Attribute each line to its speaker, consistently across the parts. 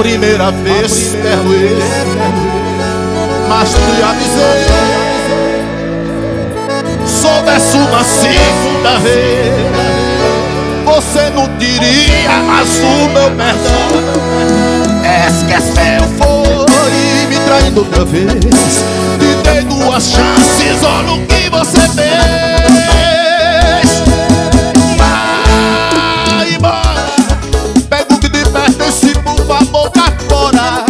Speaker 1: primeira vez perdoei, mas te avisei. Soubesse uma segunda vez, você não diria mais o meu perdão. Esqueceu, foi me traindo outra vez. Te dei duas chances, olha o que você fez. Vai embora, pega o que te pertence, por favor, cai fora.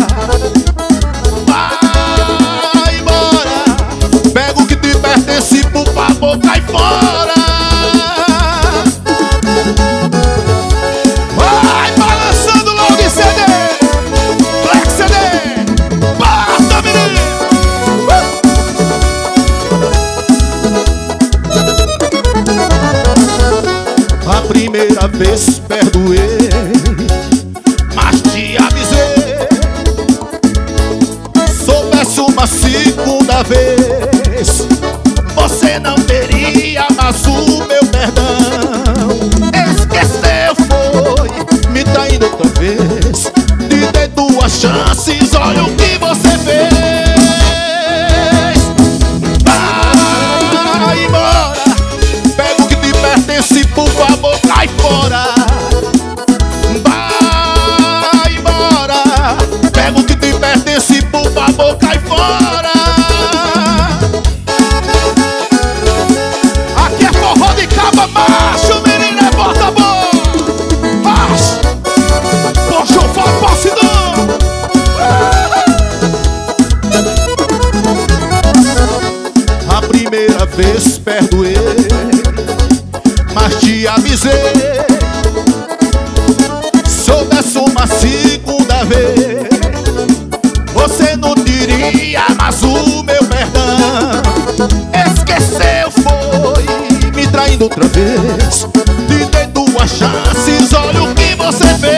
Speaker 1: Vai embora, pega o que te pertence, por favor, cai fora. Vai balançando logo em CD, Black CD, bata, menino. A primeira vez perdoei, mas te avisei. Soubesse uma segunda vez, você não teria mais o meu perdão. Esqueceu, foi me traindo outra vez. Te dei duas chances, olha o que você fez. Vai embora, pega o que te pertence, por favor, cai fora. Vai embora, pega o que te pertence, por favor, cai fora. Aqui é forró de caba macho, menino, é bota bom. Mas, poxa, eu falo, posso não. A primeira vez perdoei, mas te avisei. Soubesse uma segunda vez, você não diria mais o meu perdão. Esqueceu, foi me traindo outra vez. Te dei duas chances, olha o que você fez.